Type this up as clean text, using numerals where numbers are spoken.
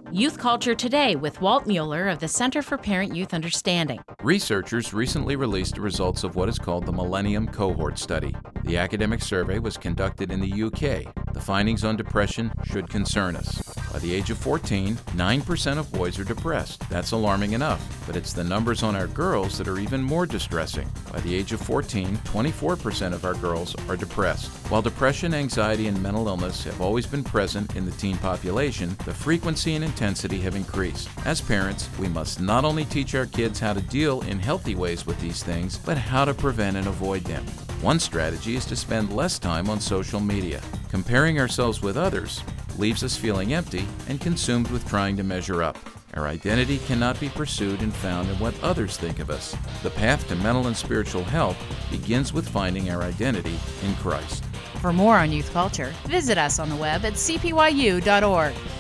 Youth Culture Today with Walt Mueller of the Center for Parent-Youth Understanding. Researchers recently released the results of what is called the Millennium Cohort Study. The academic survey was conducted in the UK. The findings on depression should concern us. By the age of 14, 9% of boys are depressed. That's alarming enough, but it's the numbers on our girls that are even more distressing. By the age of 14, 24% of our girls are depressed. While depression, anxiety, and mental illness have always been present in the teen population, the frequency and intensity have increased. As parents, we must not only teach our kids how to deal in healthy ways with these things, but how to prevent and avoid them. One strategy is to spend less time on social media. Comparing ourselves with others leaves us feeling empty and consumed with trying to measure up. Our identity cannot be pursued and found in what others think of us. The path to mental and spiritual health begins with finding our identity in Christ. For more on youth culture, visit us on the web at cpyu.org.